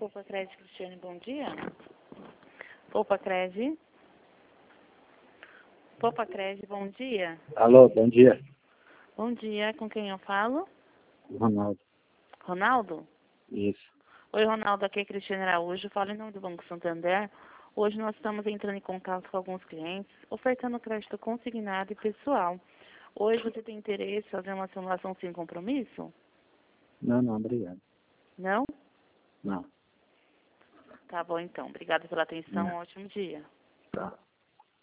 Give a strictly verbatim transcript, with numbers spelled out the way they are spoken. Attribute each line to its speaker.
Speaker 1: Poupa Crédito, Cristiane, bom dia. Poupa Crédito. Poupa Crédito, bom dia.
Speaker 2: Alô, bom dia.
Speaker 1: Bom dia, com quem eu falo?
Speaker 2: Ronaldo.
Speaker 1: Ronaldo?
Speaker 2: Isso.
Speaker 1: Oi, Ronaldo, aqui é Cristiane Araújo, falo em nome do Banco Santander. Hoje nós estamos entrando em contato com alguns clientes, ofertando crédito consignado e pessoal. Hoje você tem interesse em fazer uma simulação sem compromisso?
Speaker 2: Não, não, obrigado.
Speaker 1: Não?
Speaker 2: Não.
Speaker 1: Tá bom então. Obrigada pela atenção,
Speaker 2: É.
Speaker 1: um ótimo dia.
Speaker 2: Tá.